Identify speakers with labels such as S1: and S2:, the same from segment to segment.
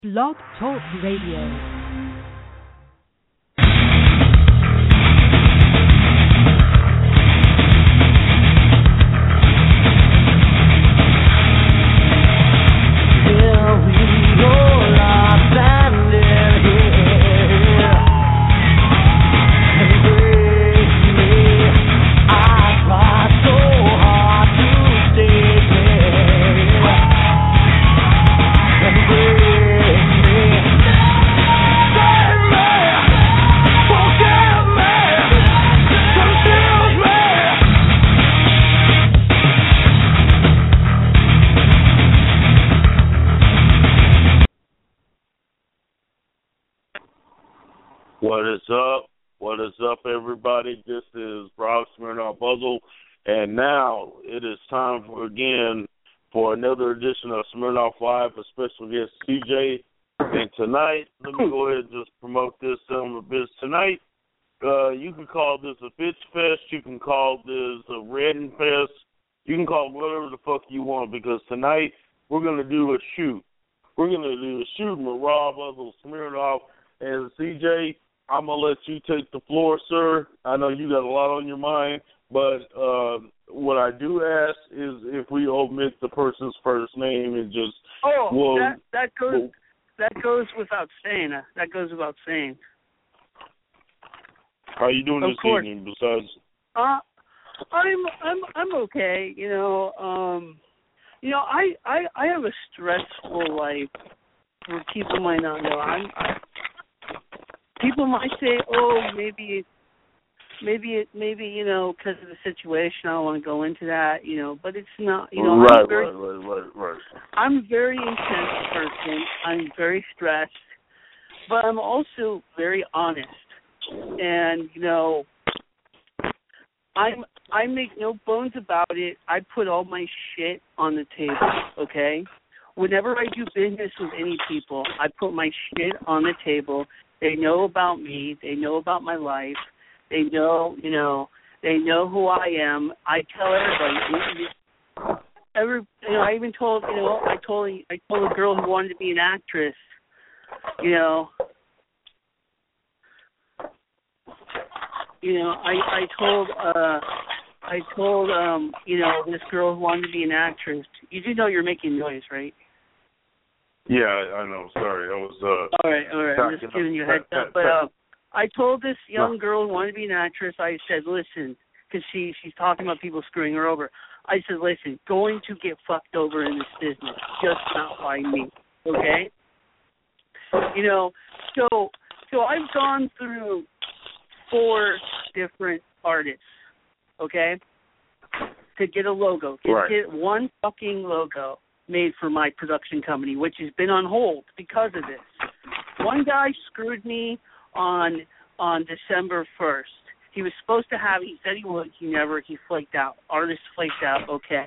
S1: Blog Talk Radio.
S2: What is up? What is up, everybody? This is Brock Smirnoff Buzzle, and now it is time for another edition of Smirnoff Live, a special guest, CJ. And tonight, let me go ahead and just promote this on the biz. Tonight, you can call this a bitch fest, you can call this a redding fest, you can call it whatever the fuck you want, because tonight we're going to do a shoot. We're going to do a shoot with Rob Buzzle, Smirnoff, and CJ. I'm going to let you take the floor, sir. I know you got a lot on your mind, but what I do ask is if we omit the person's first name and just...
S3: that goes without saying. That goes without saying.
S2: How you doing this evening besides...
S3: I'm okay, I have a stressful life. For people might not know, people might say, maybe, because of the situation, I don't want to go into that, but it's not,
S2: Right.
S3: I'm a very intense person. I'm very stressed, but I'm also very honest. And, I make no bones about it. I put all my shit on the table, okay? Whenever I do business with any people, I put my shit on the table. They know about me. They know about my life. They know, they know who I am. I tell everybody. I even told, I told a girl who wanted to be an actress, I told this girl who wanted to be an actress. You do know you're making noise, right?
S2: Yeah, I know. Sorry, I was.
S3: All right. I'm just giving you a heads up. But I told this young girl who wanted to be an actress. I said, listen, because she's talking about people screwing her over. I said, listen, going to get fucked over in this business, just not by me, okay? So I've gone through 4 different artists, okay, to get a logo, get one fucking logo made for my production company, which has been on hold because of this. One guy screwed me on December 1st. He was supposed to have, he said he would, he flaked out. Artist flaked out, okay.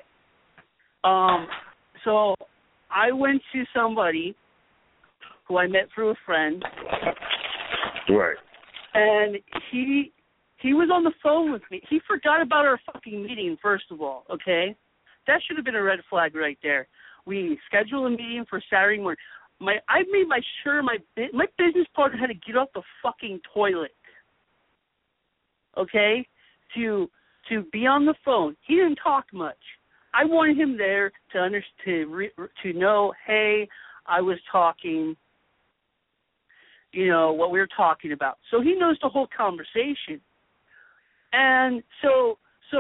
S3: So I went to somebody who I met through a friend.
S2: Right.
S3: And he was on the phone with me. He forgot about our fucking meeting, first of all, okay? That should have been a red flag right there. We scheduled a meeting for Saturday morning. I made sure my business partner had to get off the fucking toilet, okay, to be on the phone. He didn't talk much. I wanted him there to know, hey, I was talking, what we were talking about. So he knows the whole conversation. And so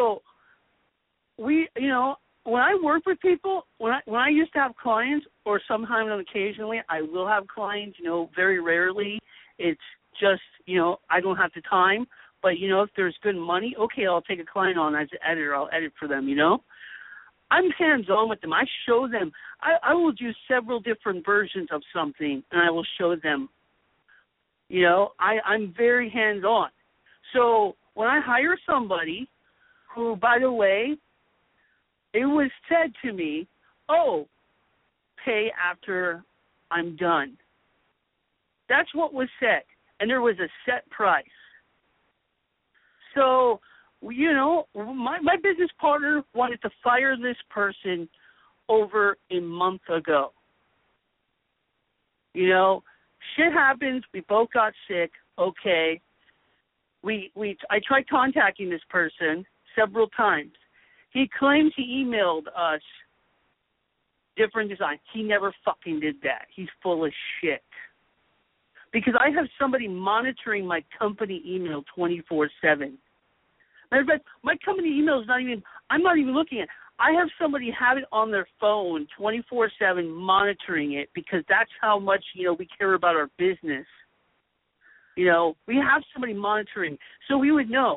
S3: we, when I work with people, when I used to have clients, or sometimes occasionally I will have clients, very rarely. It's just, I don't have the time. But, if there's good money, okay, I'll take a client on as an editor. I'll edit for them, I'm hands-on with them. I show them. I will do several different versions of something, and I will show them. I'm very hands-on. So when I hire somebody who, by the way, it was said to me, pay after I'm done. That's what was said. And there was a set price. So, my business partner wanted to fire this person over a month ago. You know, shit happens. We both got sick. Okay. I tried contacting this person several times. He claims he emailed us different design. He never fucking did that. He's full of shit. Because I have somebody monitoring my company email 24/7. Matter of fact, my company email is I'm not even looking at it. I have somebody have it on their phone 24/7 monitoring it because that's how much, we care about our business. We have somebody monitoring, so we would know.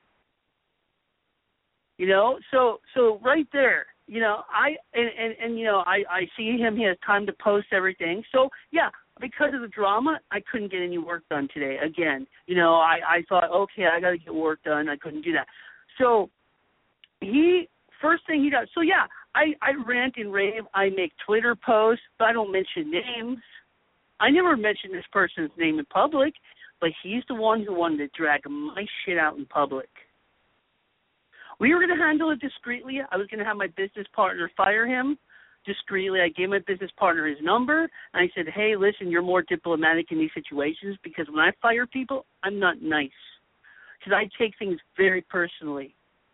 S3: So right there, I see him. He has time to post everything. So yeah, because of the drama, I couldn't get any work done today. Again, I thought, okay, I got to get work done. I couldn't do that. So first thing he does. So yeah, I rant and rave. I make Twitter posts, but I don't mention names. I never mention this person's name in public, but he's the one who wanted to drag my shit out in public. We were going to handle it discreetly. I was going to have my business partner fire him discreetly. I gave my business partner his number, and I said, hey, listen, you're more diplomatic in these situations because when I fire people, I'm not nice because I take things very personally.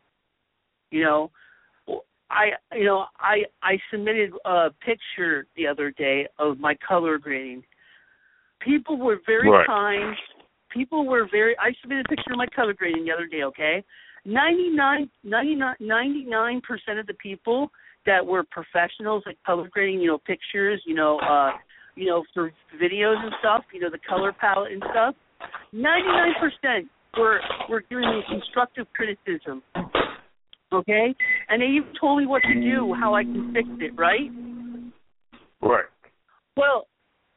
S3: I submitted a picture the other day of my color grading. People were very kind. I submitted a picture of my color grading the other day, okay? 99% of the people that were professionals at color grading, pictures, for videos and stuff, the color palette and stuff, 99% were giving me constructive criticism, okay? And they even told me what to do, how I can fix it, right?
S2: Right.
S3: Well,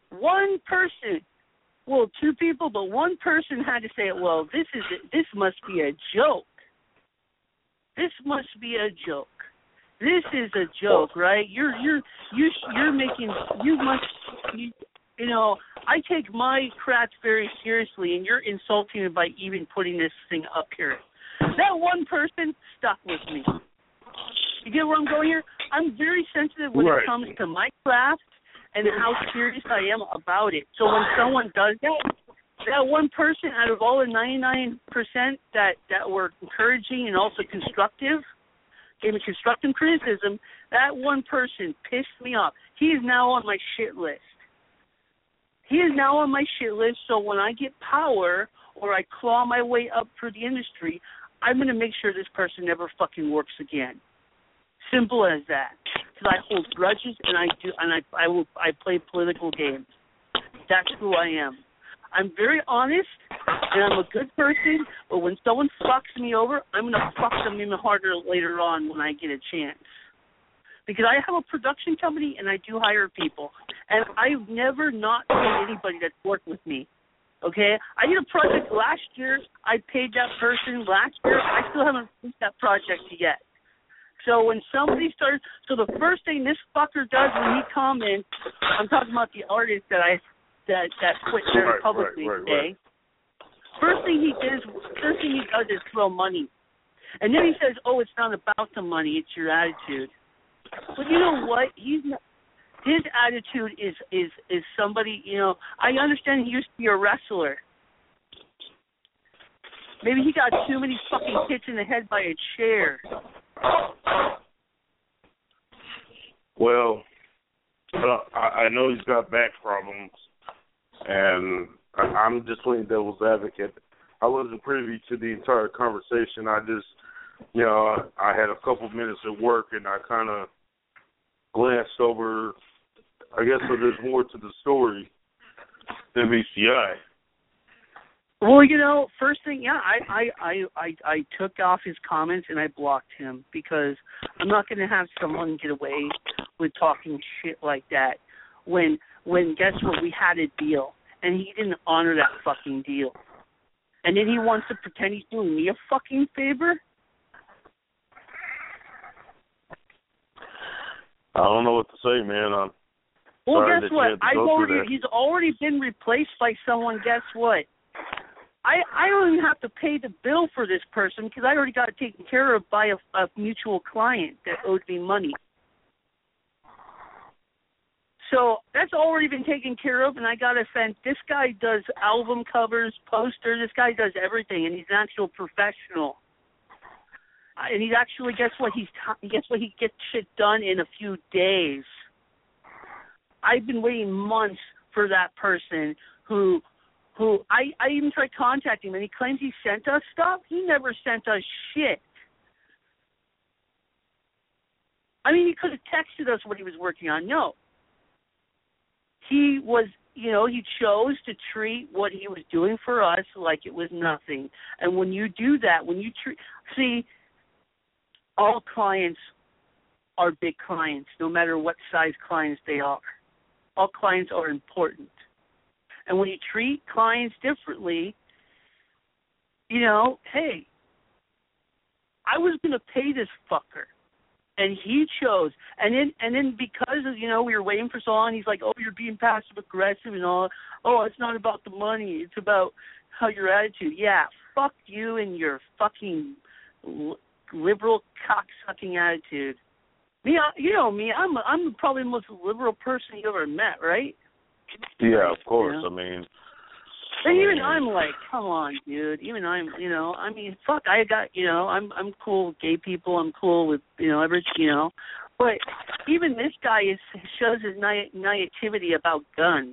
S3: two people, but one person had to say, well, this must be a joke. This must be a joke. This is a joke, right? I take my crap very seriously, and you're insulting me by even putting this thing up here. That one person stuck with me. You get where I'm going here? I'm very sensitive when it comes to my craft and how serious I am about it. So when someone does that one person out of all the 99% that were encouraging and also constructive, gave me constructive criticism, that one person pissed me off. He is now on my shit list. So when I get power or I claw my way up through the industry, I'm going to make sure this person never fucking works again. Simple as that. Because I hold grudges and I play political games. That's who I am. I'm very honest, and I'm a good person, but when someone fucks me over, I'm going to fuck them even harder later on when I get a chance. Because I have a production company, and I do hire people. And I've never not paid anybody that's worked with me. Okay? I did a project last year. I paid that person last year. I still haven't finished that project yet. So when somebody starts, the first thing this fucker does when he comments, I'm talking about the artist that quit very publicly today. First thing he does is throw money. And then he says, oh, it's not about the money, it's your attitude. But you know what? His attitude is somebody, I understand he used to be a wrestler. Maybe he got too many fucking hits in the head by a chair.
S2: Well, I know he's got back problems, and I'm just playing devil's advocate. I wasn't privy to the entire conversation. I just, I had a couple minutes at work, and I kind of glanced over. I guess there's more to the story than meets the eye.
S3: Well, first thing, I took off his comments and I blocked him because I'm not going to have someone get away with talking shit like that when guess what, we had a deal and he didn't honor that fucking deal. And then he wants to pretend he's doing me a fucking favor?
S2: I don't know what to say, man.
S3: Well, guess what? He's already been replaced by someone. Guess what? I don't even have to pay the bill for this person because I already got it taken care of by a mutual client that owed me money. So that's already been taken care of, and I got to send. This guy does album covers, posters. This guy does everything, and he's an actual professional. And he's actually, guess what? He gets shit done in a few days. I've been waiting months for that person who I even tried contacting him, and he claims he sent us stuff. He never sent us shit. I mean, he could have texted us what he was working on. No. He was, he chose to treat what he was doing for us like it was nothing. And when you do that, see, all clients are big clients, no matter what size clients they are. All clients are important. And when you treat clients differently, hey, I was going to pay this fucker. And he chose, and then because of, we were waiting for so long, he's like, oh, you're being passive aggressive and all. Oh, it's not about the money, it's about how your attitude. Yeah, fuck you and your fucking liberal cocksucking attitude. Me, me, I'm probably the most liberal person you ever met, right?
S2: Yeah, of course. I mean.
S3: And even I'm like, come on, dude. Even I'm, fuck. I got, I'm cool with gay people. I'm cool with, everything, But even this guy shows his naivety about guns.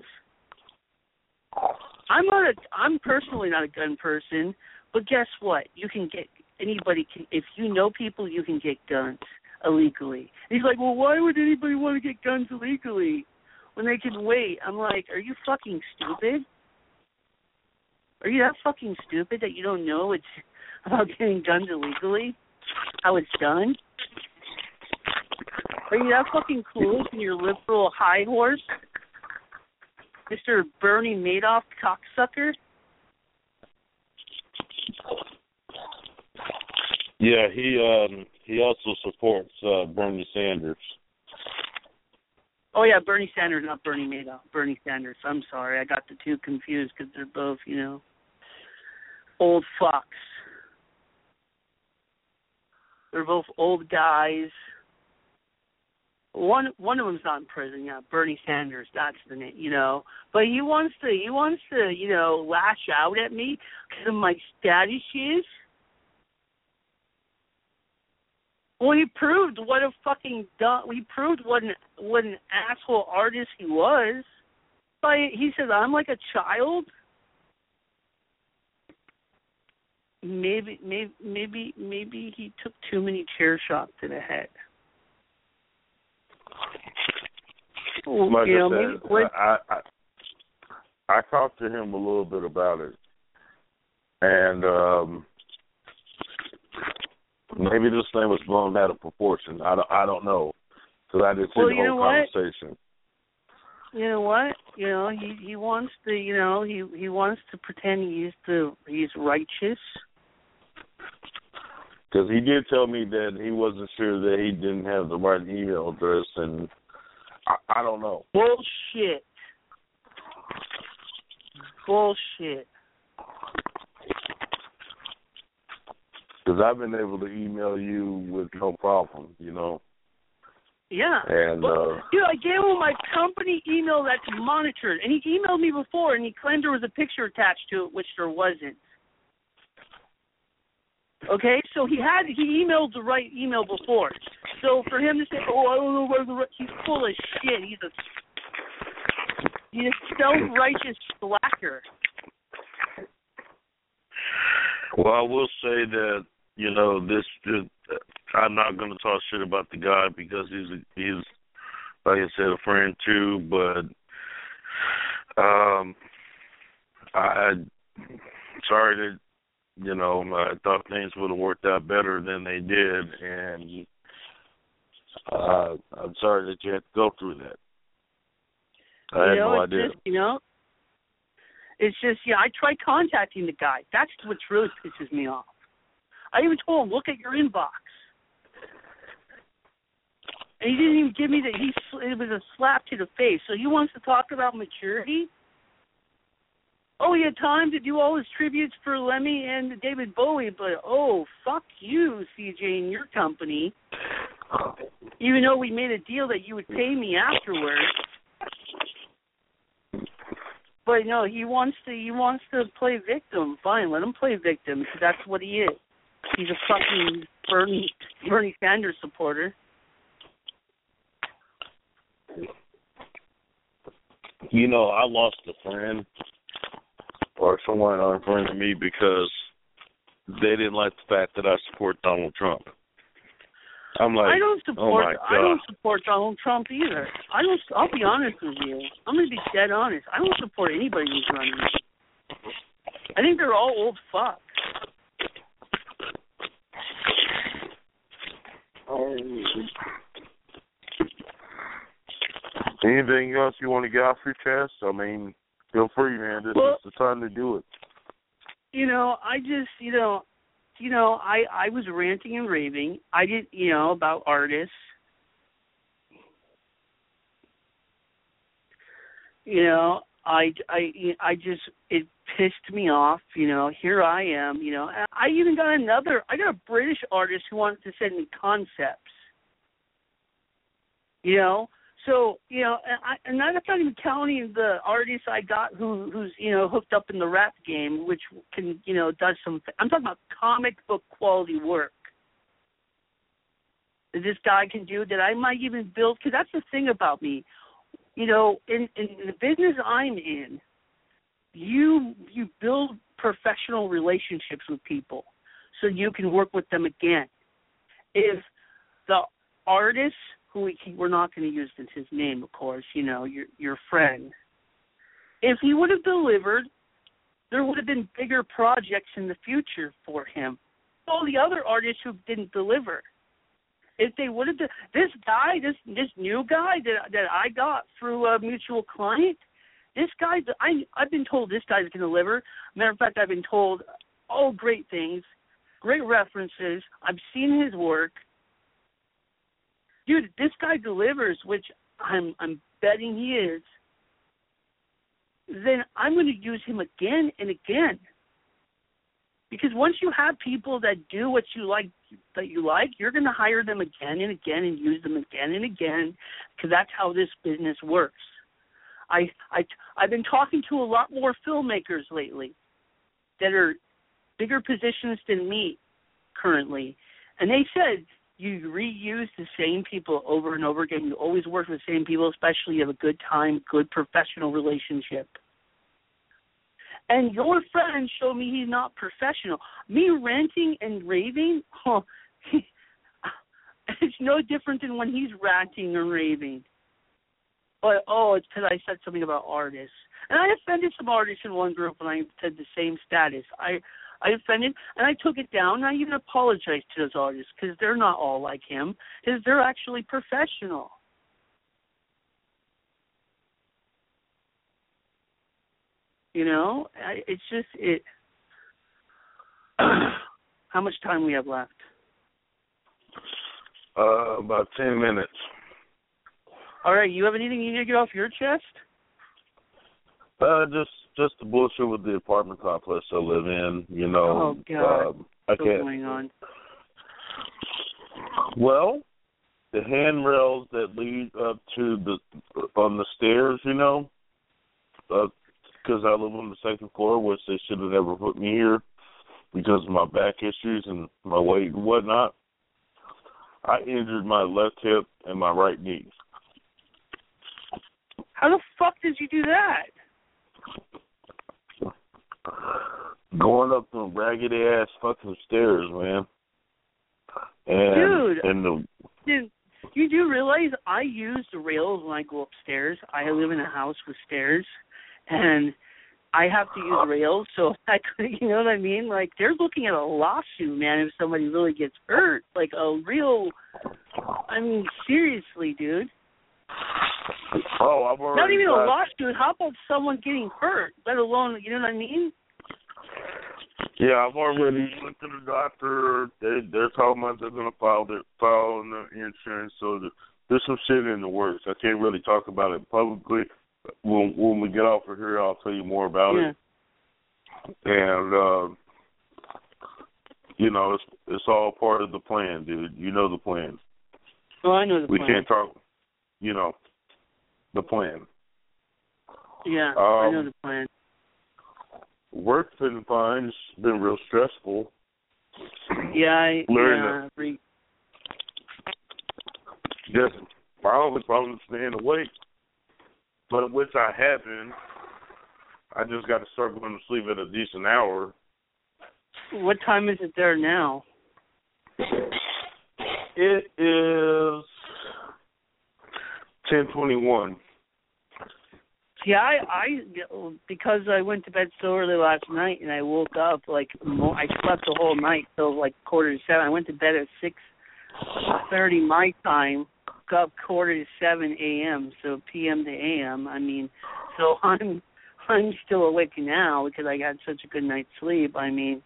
S3: I'm personally not a gun person, but guess what? You can get if you know people, you can get guns illegally. And he's like, well, why would anybody want to get guns illegally when they can wait? I'm like, are you fucking stupid? Are you that fucking stupid that you don't know it's about getting guns illegally? How it's done? Are you that fucking clueless in your liberal high horse? Mr. Bernie Madoff cocksucker?
S2: Yeah, he also supports Bernie Sanders.
S3: Oh, yeah, Bernie Sanders, not Bernie Madoff. Bernie Sanders. I'm sorry. I got the two confused because they're both, old fucks. They're both old guys. One of them's not in prison. Yeah, Bernie Sanders. That's the name. But he wants to lash out at me because of my status issues. Well, he proved what a fucking he proved what an asshole artist he was. He said I'm like a child. Maybe he took too many chair shots to the head.
S2: Like I talked to him a little bit about it, and maybe this thing was blown out of proportion. I don't know, because I didn't see the whole conversation.
S3: You know what? He wants to. He wants to pretend he's righteous.
S2: Because he did tell me that he wasn't sure that he didn't have the right email address, and I don't know.
S3: Bullshit.
S2: Because I've been able to email you with no problem,
S3: Yeah.
S2: And
S3: I gave him my company email that's monitored, and he emailed me before, and he claimed there was a picture attached to it, which there wasn't. Okay, so he emailed the right email before. So for him to say, "Oh, I don't know where the right," he's full of shit. He's a self-righteous slacker.
S2: Well, I will say that I'm not going to talk shit about the guy because he's like I said, a friend too. But I'm sorry that. I thought things would have worked out better than they did, and I'm sorry that you had to go through that. I had no idea.
S3: It's just, I tried contacting the guy. That's what really pisses me off. I even told him, look at your inbox. And he didn't even give me it was a slap to the face. So he wants to talk about maturity? Oh, he had time to do all his tributes for Lemmy and David Bowie, but fuck you, CJ, and your company. Even though we made a deal that you would pay me afterwards. But no, he wants to play victim. Fine, let him play victim because that's what he is. He's a fucking Bernie Sanders supporter.
S2: You know, I lost a friend or someone unfriended me because they didn't like the fact that I support Donald Trump. I'm like,
S3: I don't support.
S2: Oh my God.
S3: I don't support Donald Trump either. I'll be honest with you. I'm going to be dead honest. I don't support anybody who's running. I think they're all old fucks.
S2: Anything else you want to get off your chest? I mean, feel free, man. This is the time to do it.
S3: You know, I was ranting and raving. I did, about artists. It pissed me off. Here I am. I even got I got a British artist who wanted to send me concepts. So, and that's not even counting the artists I got who's hooked up in the rap game, which can, does some. I'm talking about comic book quality work that this guy can do that I might even build. Because that's the thing about me, in the business I'm in, you build professional relationships with people so you can work with them again. If the artist, who we're not going to use his name, of course, your friend. If he would have delivered, there would have been bigger projects in the future for him. All the other artists who didn't deliver. If they would have done, this new guy that I got through a mutual client, this guy, I've been told this guy's going to deliver. Matter of fact, I've been told all great things, great references. I've seen his work. Dude, this guy delivers, which I'm betting he is. Then I'm going to use him again and again. Because once you have people that do what you like, you're going to hire them again and again and use them again and again, because that's how this business works. I've been talking to a lot more filmmakers lately that are bigger positions than me currently, and they said, you reuse the same people over and over again. You always work with the same people, especially you have a good time, good professional relationship. And your friend showed me he's not professional. Me ranting and raving, it's no different than when he's ranting or raving. But, it's because I said something about artists. And I offended some artists in one group when I said the same status. I offended, and I took it down, and I even apologized to those artists because they're not all like him, because they're actually professional. It's just it. How much time we have left?
S2: About 10 minutes.
S3: All right, you have anything you need to get off your chest?
S2: Just the bullshit with the apartment complex I live in,
S3: Oh, God.
S2: I can't.
S3: What's going on?
S2: Well, the handrails that lead up to on the stairs, because I live on the second floor, which they should have never put me here because of my back issues and my weight and whatnot. I injured my left hip and my right knee.
S3: How the fuck did you do that?
S2: Going up some raggedy ass fucking stairs, man.
S3: Dude, you do realize I use the rails when I go upstairs. I live in a house with stairs, and I have to use rails, so you know what I mean? Like, they're looking at a lawsuit, man, if somebody really gets hurt. Like, seriously, dude.
S2: I've already
S3: not even a lawsuit. How about someone getting hurt, let alone, you know what I mean?
S2: Yeah, I've already went to the doctor. They're talking about they're going to file the insurance. So there's some shit in the works. I can't really talk about it publicly. When we get off of here, I'll tell you more about it. And, it's all part of the plan, dude. You know the plan.
S3: Oh, I know the plan.
S2: We can't talk, the plan.
S3: Yeah, I know the plan.
S2: Work's been fine. It's been real stressful.
S3: Yeah,
S2: Just my only problem is staying awake, but which I have been. I just got to start going to sleep at a decent hour.
S3: What time is it there now?
S2: It is 10:21.
S3: Yeah, I because I went to bed so early last night and I woke up I slept the whole night till like 6:45. I went to bed at 6:30 my time, got up 6:45 a.m. So p.m. to a.m. I mean, so I'm still awake now because I got such a good night's sleep. I mean,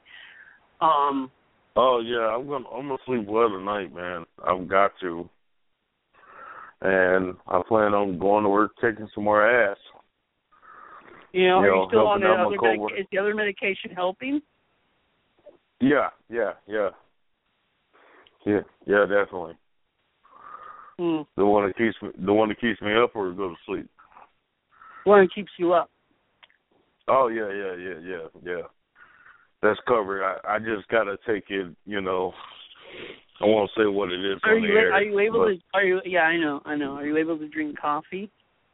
S2: Oh yeah, I'm gonna sleep well tonight, man. I've got to, and I plan on going to work, taking some more ass.
S3: Are you still on the other medication? Is the other medication helping?
S2: Yeah, definitely. The one that keeps me up or go to sleep.
S3: The one that keeps you up.
S2: Oh yeah. That's covered. I just gotta take it. I won't say what it is on the air.
S3: Are you able to? Yeah, I know. Are you able to drink coffee?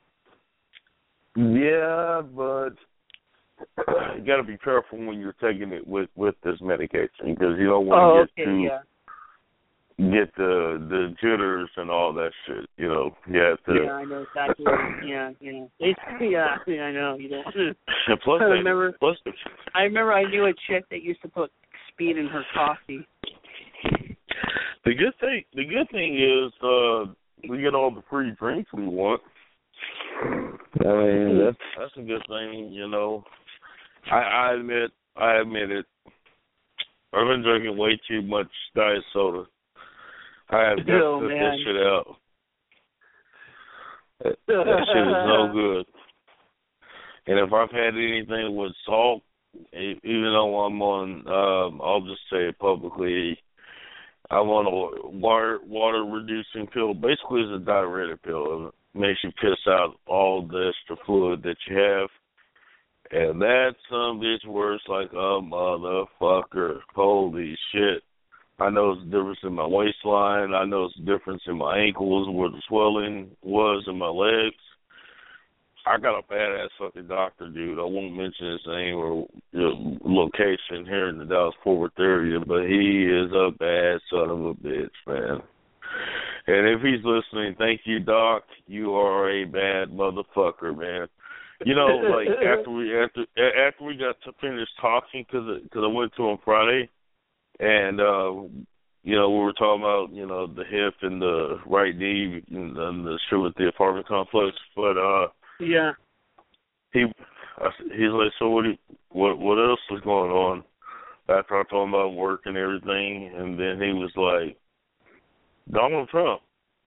S2: Yeah, but you got to be careful when you're taking it with this medication because you don't want to get the jitters and all that shit. You have to.
S3: Yeah, I know exactly. Yeah. I know. You don't.
S2: Plus,
S3: I remember I knew a chick that used to put speed in her coffee.
S2: The good thing is we get all the free drinks we want. I mean, that's a good thing, I admit it. I've been drinking way too much diet soda. I have got to put this shit out. That shit is no good. And if I've had anything with salt, even though I'm on, I'll just say it publicly, I'm on a water reducing pill. Basically, it's a diuretic pill. It makes you piss out all the extra fluid that you have. And that some bitch works like a motherfucker. Holy shit. I know the difference in my waistline. I know the difference in my ankles where the swelling was in my legs. I got a badass fucking doctor, dude. I won't mention his name or location here in the Dallas-Fort Worth area, but he is a bad son of a bitch, man. And if he's listening, thank you, Doc. You are a bad motherfucker, man. Like after we got to finish talking, because I went to him Friday, and we were talking about the hip and the right knee and the shit with the apartment complex, but
S3: yeah,
S2: he's like, so what else is going on? After I told him about work and everything, and then he was like, Donald Trump.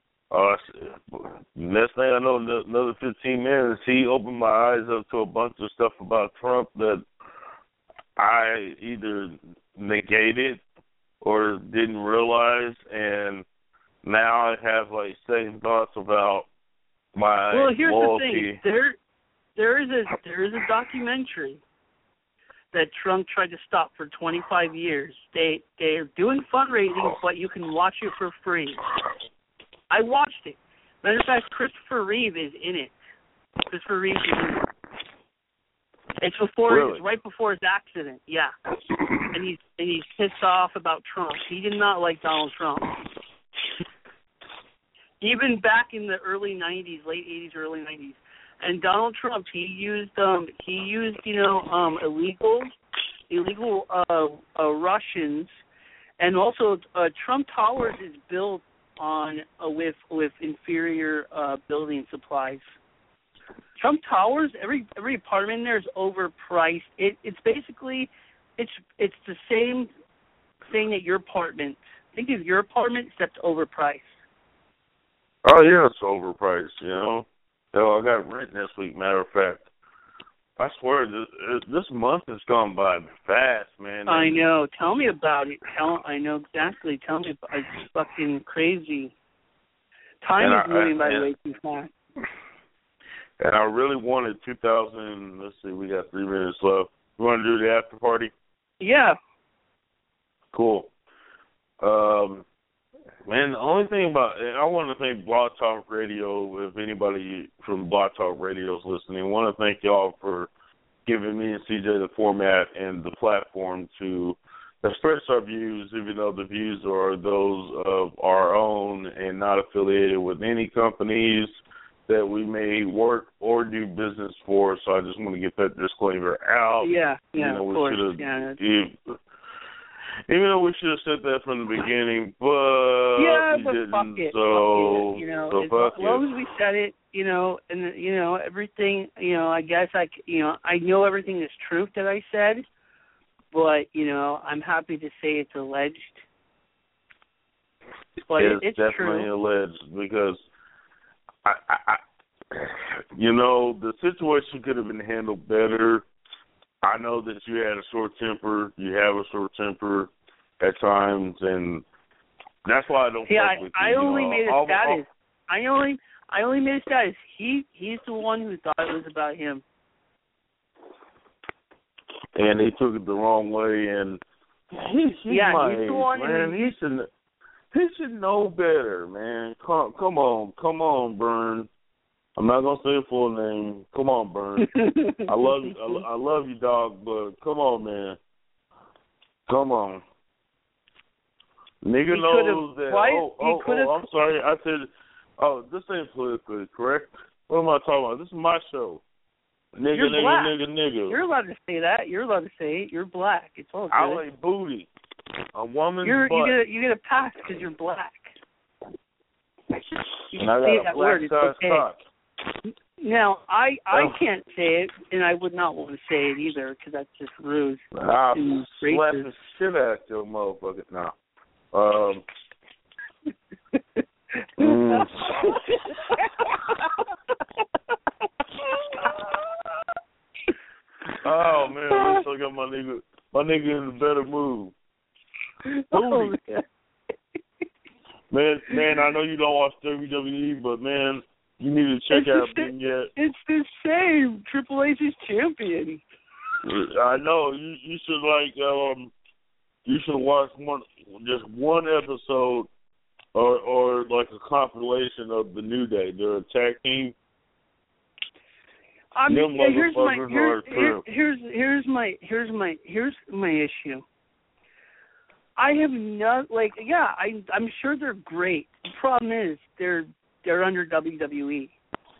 S2: Next thing I know, another 15 minutes, he opened my eyes up to a bunch of stuff about Trump that I either negated or didn't realize, and now I have second thoughts about my
S3: Well, here's
S2: loyalty.
S3: The thing. There is a documentary that Trump tried to stop for 25 years. They're doing fundraising, but you can watch it for free. I watched it. Matter of fact, Christopher Reeve is in it. It's right before his accident. Yeah, and he's pissed off about Trump. He did not like Donald Trump. Even back in the early 90s, late 80s, early 90s, and Donald Trump, he used illegal Russians, and also Trump Towers is built on with inferior building supplies. Trump Towers, every apartment in there is overpriced. It's basically it's the same thing at your apartment. Think of your apartment except overpriced.
S2: Oh yeah, it's overpriced. Hell, I got rent this week. Matter of fact, I swear this month has gone by fast, man.
S3: I know. Tell me about it. I know exactly. Tell me. It's fucking crazy. Time is moving by way too fast.
S2: And I really wanted 2000. Let's see, we got 3 minutes left. We want to do the after party?
S3: Yeah.
S2: Cool. Man, the only thing I want to thank Blog Talk Radio. If anybody from Blog Talk Radio is listening, I want to thank y'all for giving me and CJ the format and the platform to express our views, even though the views are those of our own and not affiliated with any companies that we may work or do business for. So I just want to get that disclaimer out.
S3: Yeah, of course.
S2: Even though we should have said that from the beginning, but
S3: yeah,
S2: we
S3: but
S2: didn't.
S3: Fuck it. As long as we said it, and everything, I guess I know everything is truth that I said, but I'm happy to say it's alleged. But it's
S2: definitely
S3: true.
S2: Alleged because the situation could have been handled better. I know that you had a short temper. You have a short temper at times, and that's why I don't.
S3: Yeah, I only made a status. I only made a status. He's the one who thought it was about him.
S2: And he took it the wrong way, and he's the one, man. He should know better, man. Come on, Burn. I'm not gonna say a full name. Come on, Burn. I love you, dog, but come on, man. Come on. Nigga knows that. I'm sorry. I said, this ain't politically correct. What am I talking about? This is my show. Nigga.
S3: You're allowed to say that. You're allowed to say it. You're black. It's all good.
S2: I like booty. A woman's butt.
S3: You get a pass because you're black. You
S2: and I got a black size cock.
S3: Now, I can't say it, and I would not want to say it either, because that's just rude.
S2: I'll slap the shit out your motherfucker now. Oh man, I still got my nigga in a better mood.
S3: Oh,
S2: man, I know you don't watch WWE, but man, you need to check out Vignette.
S3: It's the same. Triple H is champion.
S2: I know. You should you should watch just one episode or like a compilation of the New Day. They're a tag team.
S3: Here's my issue. I have I'm sure they're great. The problem is they're under WWE,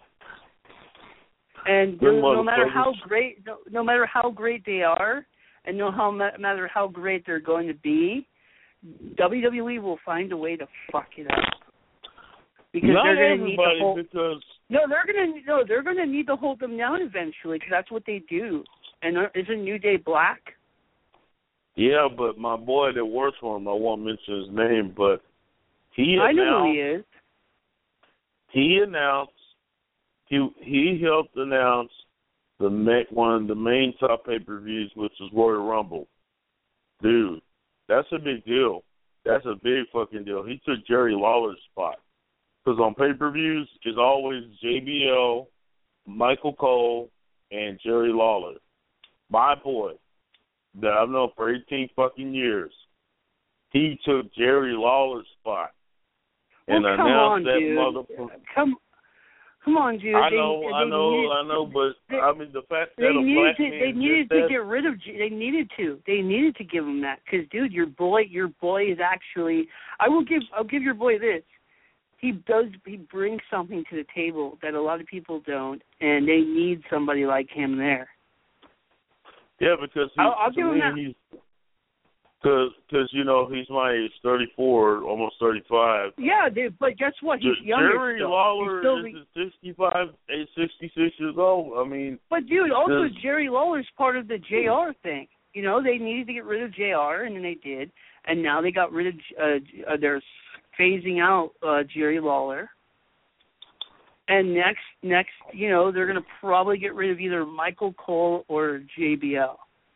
S3: and no matter how great they are, and no matter how great they're going to be, WWE will find a way to fuck it up. Because
S2: not
S3: they're going to
S2: need
S3: to hold.
S2: Because
S3: they're going to need to hold them down eventually, because that's what they do. And isn't New Day black?
S2: Yeah, but my boy that works for him, I won't mention his name, but
S3: I know who he is.
S2: He announced, he helped announce one of the main top pay-per-views, which is Royal Rumble. Dude, that's a big deal. That's a big fucking deal. He took Jerry Lawler's spot. Because on pay-per-views, it's always JBL, Michael Cole, and Jerry Lawler. My boy that I've known for 18 fucking years. He took Jerry Lawler's spot and announced that motherfucker.
S3: Come on, dude.
S2: I know, but I mean the fact that
S3: they needed to get rid of. They needed to give him that because, dude, your boy is actually. I'll give your boy this. He brings something to the table that a lot of people don't, and they need somebody like him there.
S2: Yeah, because
S3: I'll give him that.
S2: Because he's my age, 34, almost 35.
S3: Yeah, dude, but guess what? He's younger.
S2: Jerry Lawler is 65, 66 years old. I mean,
S3: but dude, also Jerry Lawler's part of the JR thing. They needed to get rid of JR, and then they did, and now they got rid of. They're phasing out Jerry Lawler, and next, they're going to probably get rid of either Michael Cole or JBL.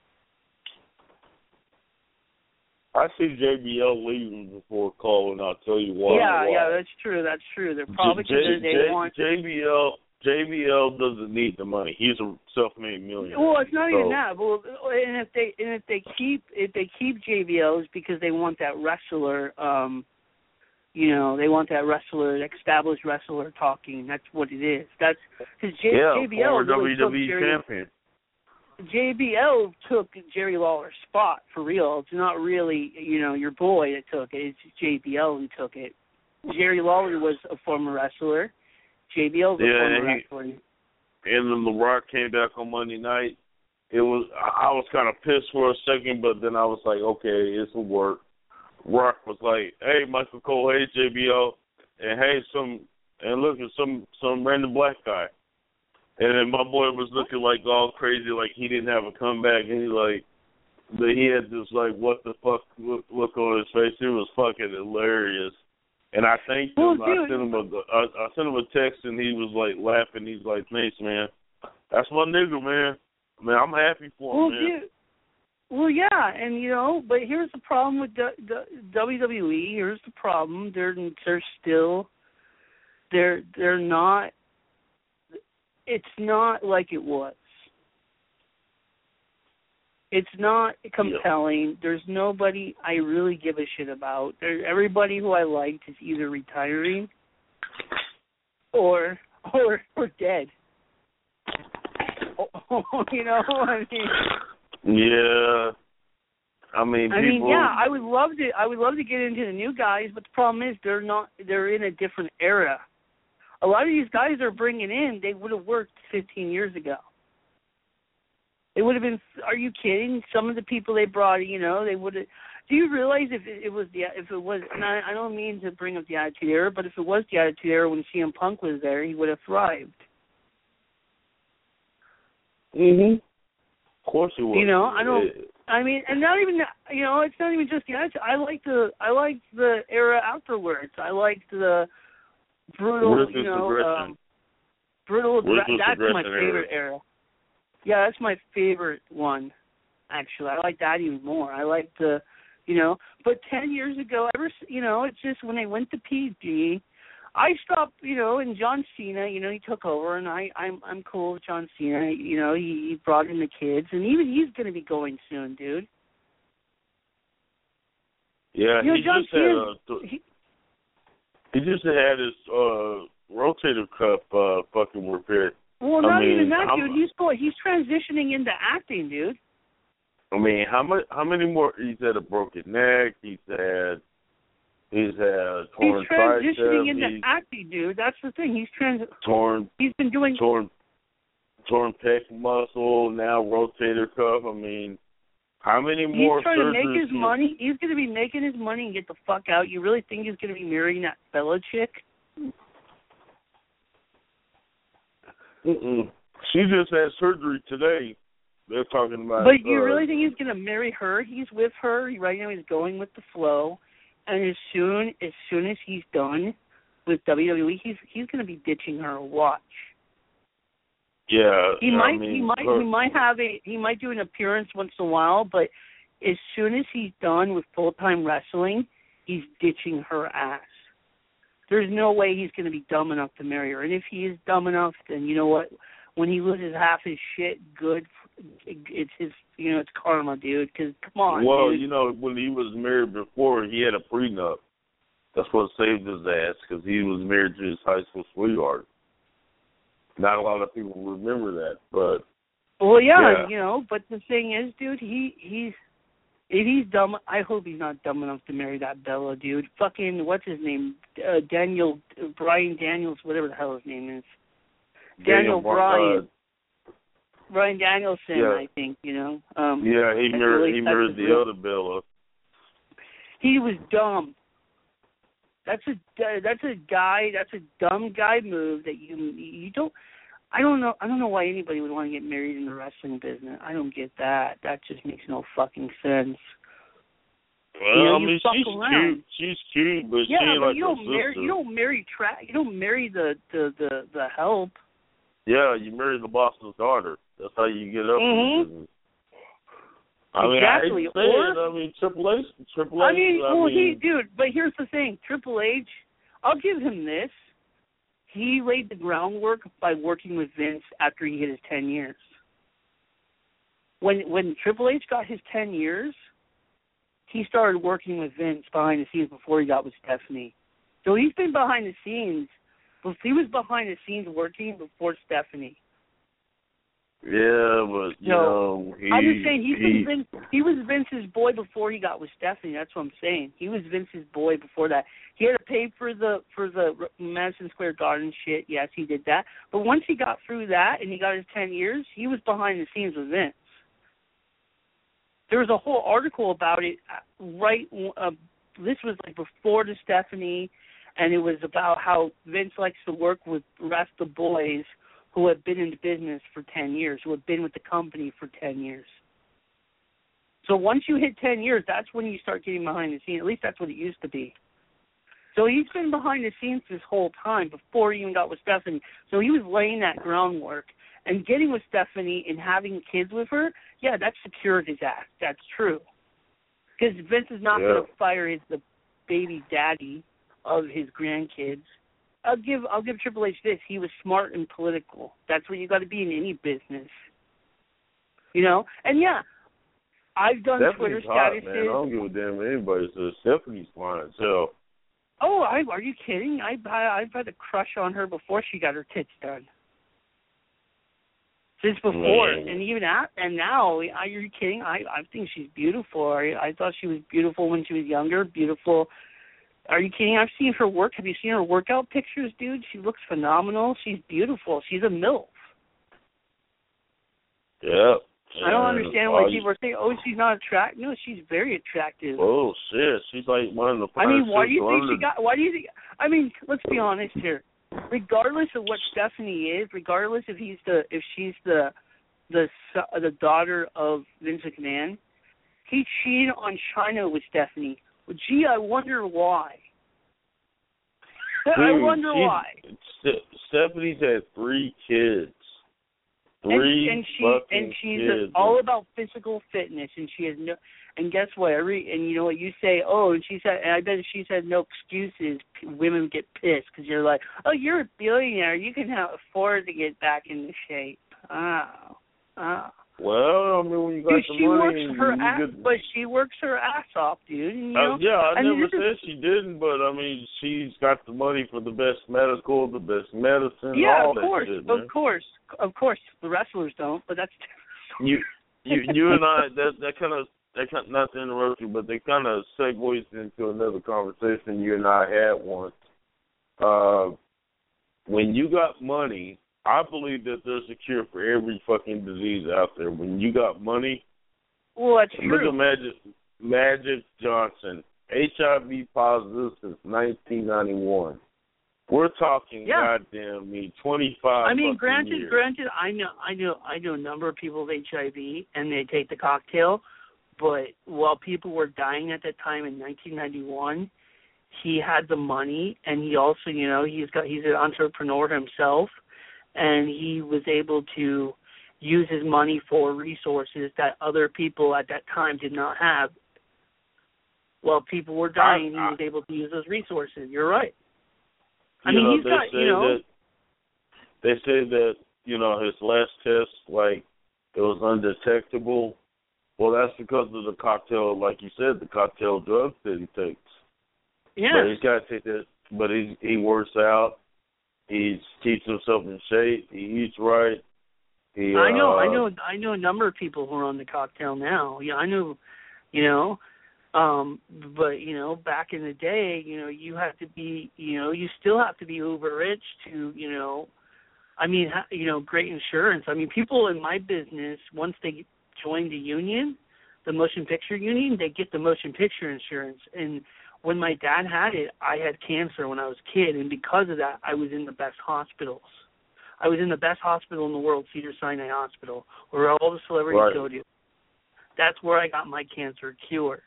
S2: I see JBL leaving before Cole, and I'll tell you why.
S3: Yeah, that's true. They're probably because they want
S2: JBL. JBL doesn't need the money. He's a self-made millionaire.
S3: Well, it's not even that. Well, and if they keep JBL, it's because they want that wrestler. They want that wrestler, established wrestler talking. That's what it is. That's because JBL really
S2: WWE champion.
S3: JBL took Jerry Lawler's spot for real. It's not really your boy that took it. It's JBL who took it. Jerry Lawler was a former wrestler. JBL was a former wrestler.
S2: And then The Rock came back on Monday night. I was kind of pissed for a second, but then I was like, okay, this will work. Rock was like, hey, Michael Cole, hey, JBL, and hey, some random black guy. And then my boy was looking like all crazy, like he didn't have a comeback, and he had this like what the fuck look on his face. It was fucking hilarious. And I thanked him. I sent him a text, and he was like laughing. He's like, thanks, man. That's my nigga, man. Man, I'm happy for him, man.
S3: Dude. Well, yeah, and but here's the problem with the WWE. Here's the problem. They're not. It's not like it was. It's not compelling. Yeah. There's nobody I really give a shit about. Everybody who I liked is either retiring or dead. I mean.
S2: Yeah. I mean,
S3: I would love to get into the new guys, but the problem is they're in a different era. A lot of these guys they're bringing in, they would have worked 15 years ago. It would have been. Are you kidding? Some of the people they brought, they would have. Do you realize if it was? And I don't mean to bring up the Attitude Era, but if it was the Attitude Era when CM Punk was there, he would have thrived.
S2: Mhm. Of course he would.
S3: And not even. It's not even just the Attitude. I like the era afterwards. I like the brutal. Brutal. That's my favorite era. Yeah, that's my favorite one, actually. I like that even more. I like but 10 years ago, it's just when they went to PG, I stopped, and John Cena, he took over, and I'm cool with John Cena. He brought in the kids, and even he's going to be going soon, dude.
S2: Yeah, he just had his rotator cuff fucking repaired.
S3: Well, not even that, dude. He's transitioning into acting, dude.
S2: I mean, how many more? He's had a broken neck. He's had torn tricep.
S3: He's transitioning into acting, dude. That's the thing. He's been doing
S2: torn pec muscle, now rotator cuff. I mean, how many more?
S3: He's trying to make his money. He's going to be making his money and get the fuck out. You really think he's going to be marrying that fella chick?
S2: She just had surgery today. They're talking about.
S3: But you really think he's going to marry her? He's with her right now. He's going with the flow, and as soon as he's done with WWE, he's going to be ditching her. Watch.
S2: Yeah,
S3: he might do an appearance once in a while, but as soon as he's done with full-time wrestling, he's ditching her ass. There's no way he's going to be dumb enough to marry her. And if he is dumb enough, then you know what? When he loses half his shit, good. It's his, it's karma, dude. Because come on.
S2: Well,
S3: dude.
S2: When he was married before, he had a prenup. That's what saved his ass because he was married to his high school sweetheart. Not a lot of people remember that, but.
S3: Well, yeah. But the thing is, dude, he's. If he's dumb, I hope he's not dumb enough to marry that Bella, dude. Fucking, what's his name? Brian Daniels, whatever the hell his name is. Brian Danielson, yeah. I think,
S2: he married the other Bella.
S3: He was dumb. That's a dumb guy move that you don't. I don't know why anybody would want to get married in the wrestling business. I don't get that. That just makes no fucking sense.
S2: Well, she's cute, but she ain't like her sister.
S3: You don't marry the help.
S2: Yeah, you marry the boss's daughter. That's how you get up.
S3: Mm-hmm.
S2: Exactly. Triple H.
S3: Dude, but here's the thing. Triple H, I'll give him this. he laid the groundwork by working with Vince after he hit his 10 years. When Triple H got his 10 years, he started working with Vince behind the scenes before he got with Stephanie. So he's been behind the scenes. He was behind the scenes working before Stephanie.
S2: Yeah, but
S3: I'm just saying he was Vince's boy before he got with Stephanie. That's what I'm saying. He was Vince's boy before that. He had to pay for the Madison Square Garden shit. Yes, he did that. But once he got through that and he got his 10 years, he was behind the scenes with Vince. There was a whole article about it. This was like before the Stephanie, and it was about how Vince likes to work with the rest of the boys who have been in the business for 10 years, who have been with the company for 10 years. So once you hit 10 years, that's when you start getting behind the scenes. At least that's what it used to be. So he's been behind the scenes this whole time before he even got with Stephanie. So he was laying that groundwork. And getting with Stephanie and having kids with her, yeah, that secured his ass. That's true. Because Vince is not going to fire the baby daddy of his grandkids. I'll give Triple H this. He was smart and political. That's what you got to be in any business. You know? And yeah, I've done
S2: Stephanie's
S3: Twitter
S2: hot,
S3: statuses.
S2: Man. I don't give a damn what anybody says. Stephanie's fine as hell.
S3: Oh, are you kidding? I've had a crush on her before she got her tits done. Since before,
S2: Man.
S3: and even and now, are you kidding? I think she's beautiful. I thought she was beautiful when she was younger. Beautiful. Are you kidding? I've seen her work. Have you seen her workout pictures, dude? She looks phenomenal. She's beautiful. She's a MILF.
S2: Yeah.
S3: I don't understand why people are saying, "Oh, she's not attractive." No, she's very attractive.
S2: Oh shit, she's like one of the.
S3: I mean, why do you think she got? Why do you think? I mean, let's be honest here. Regardless of what Stephanie is, regardless if she's the daughter of Vince McMahon, he cheated on Chyna with Stephanie. Well, gee, I wonder why.
S2: Dude,
S3: I wonder why.
S2: Stephanie's had 3 kids.
S3: And she's
S2: kids.
S3: all about physical fitness, and she has no. And guess what? And you know what you say? Oh, and she said, and I bet if she said no excuses, women get pissed because you're like, oh, you're a billionaire, you can afford to get back into shape. Oh.
S2: Well, I mean, when you got the money,
S3: but she works her ass off, dude. And,
S2: I never said she didn't, but I mean, she's got the money for the best medical, the best medicine, all that shit, man.
S3: Of course. The wrestlers don't, but that's
S2: you and I. That kind of not to interrupt you, but they kind of segues into another conversation you and I had once. When you got money, I believe that there's a cure for every fucking disease out there. When you got money,
S3: well, that's true.
S2: Look at Magic Johnson, HIV positive since 1991. We're talking goddamn me 25.
S3: I mean,
S2: years.
S3: granted, I know a number of people with HIV and they take the cocktail. But while people were dying at that time in 1991, he had the money, and he also, he's an entrepreneur himself, and he was able to use his money for resources that other people at that time did not have. While people were dying, he was able to use those resources. You're right. I mean, he's got,
S2: They say that, his last test, like, it was undetectable. Well, that's because of the cocktail, like you said, the cocktail drugs that he takes.
S3: Yeah.
S2: But he's got to take that. But he works out. He keeps himself in shape. He eats right.
S3: I know a number of people who are on the cocktail now. Yeah, I know, but back in the day, you had to be, you still have to be uber rich to, great insurance. I mean, people in my business, once they join the union, the motion picture union, they get the motion picture insurance. And when my dad had it, I had cancer when I was a kid, and because of that, I was in the best hospitals. I was in the best hospital in the world, Cedars-Sinai Hospital, where all the celebrities go to. That's where I got my cancer cured.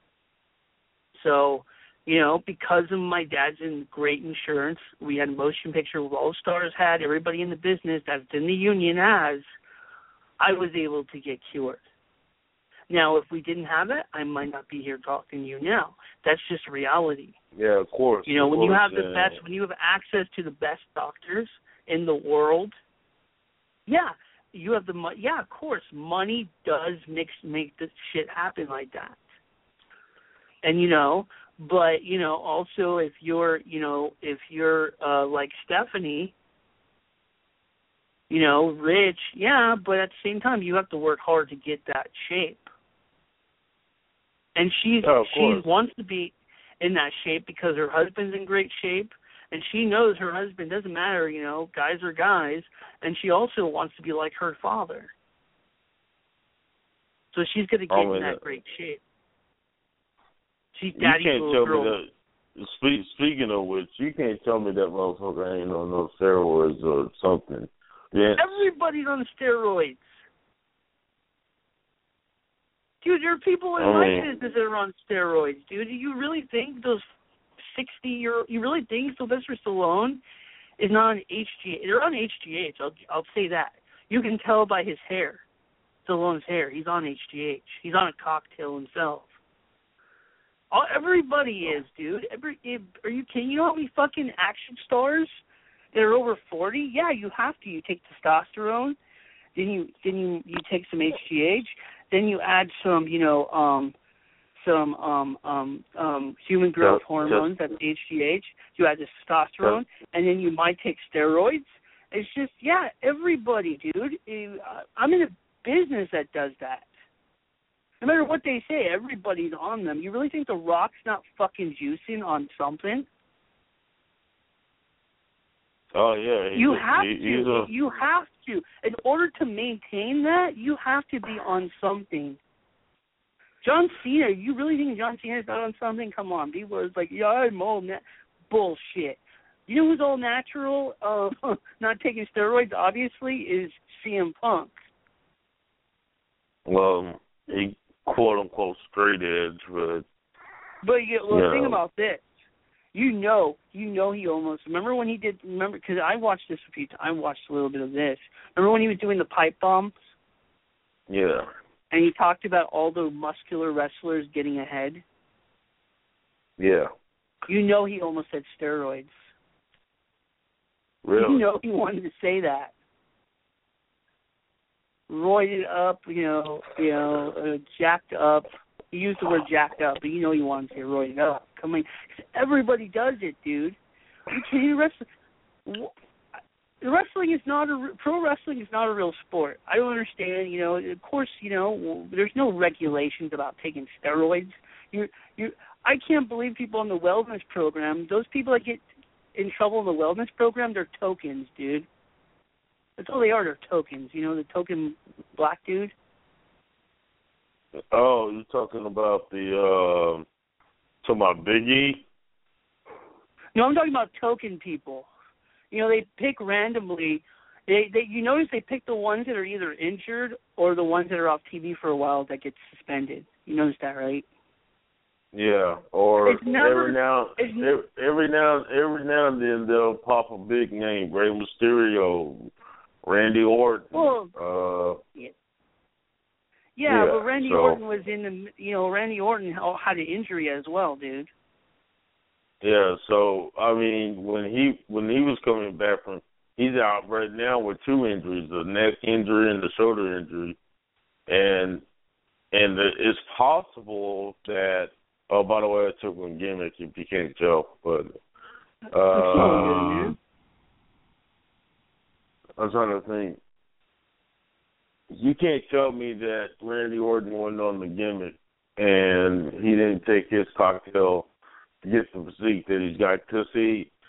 S3: So, because of my dad's in great insurance, we had motion picture, all stars had, everybody in the business that's in the union has, I was able to get cured. Now, if we didn't have it, I might not be here talking to you now. That's just reality.
S2: Yeah, of course.
S3: You know, when you have the
S2: yeah.
S3: best, when you have access to the best doctors in the world, yeah, you have the money. Yeah, of course, money does make the shit happen like that. And you know, but you know, also if you're like Stephanie, you know, rich, yeah, but at the same time, you have to work hard to get that shape. And she wants to be in that shape because her husband's in great shape, and she knows her husband doesn't matter, you know, guys are guys, and she also wants to be like her father. So she's going to get in that great shape. She's daddy's little girl.
S2: Me that. Speaking of which, you can't tell me that motherfucker ain't on no steroids or something. Yeah.
S3: Everybody's on steroids. Dude, there are people in my business that are on steroids, dude. Do you really think those 60-year-old, you really think Sylvester Stallone is not on HGH? They're on HGH, I'll say that. You can tell by his hair, Stallone's hair. He's on HGH. He's on a cocktail himself. Everybody is, dude. Are you kidding? You know how many fucking action stars that are over 40? Yeah, you have to. You take testosterone, then you take some HGH, then you add some, you know, human growth hormones, that's HGH. You add the testosterone, and then you might take steroids. It's just, yeah, everybody, dude. I'm in a business that does that. No matter what they say, everybody's on them. You really think The Rock's not fucking juicing on something?
S2: Oh, yeah.
S3: You have to. In order to maintain that, you have to be on something. John Cena, you really think John Cena's not on something? Come on, people are like, yeah, I'm all bullshit. You know who's all natural, not taking steroids, obviously, is CM Punk.
S2: Well, he quote-unquote straight edge, but
S3: think about this. You know he almost, remember because I watched this a few times, I watched a little bit of this. Remember when he was doing the pipe bombs?
S2: Yeah. And
S3: he talked about all the muscular wrestlers getting ahead?
S2: Yeah.
S3: You know he almost said steroids.
S2: Really?
S3: You know he wanted to say that. Roided up, jacked up. He used the word jacked up, but you know he wanted to say roided up. Come on, everybody does it, dude. Wrestling is not pro wrestling is not a real sport. I don't understand. You know, of course, there's no regulations about taking steroids. I can't believe people on the wellness program. Those people that get in trouble in the wellness program, they're tokens, dude. That's all they are. They're tokens. You know, the token black dude.
S2: Oh, you're talking about talking about Big E?
S3: No, I'm talking about token people. You know, they pick randomly. You notice they pick the ones that are either injured or the ones that are off TV for a while that get suspended. You notice that, right?
S2: Yeah. Or every now and then they'll pop a big name, Rey Mysterio, Randy Orton.
S3: Well, yeah, but Randy Orton was in the. Randy Orton had an injury as well, dude.
S2: Yeah, so I mean, when he was coming back from, he's out right now with two injuries: the neck injury and the shoulder injury, and it's possible that. Oh, by the way, I took one gimmick if you can't tell, but I'm trying to think. You can't tell me that Randy Orton wasn't on the gimmick and he didn't take his cocktail to get the physique that he's got. Because, see,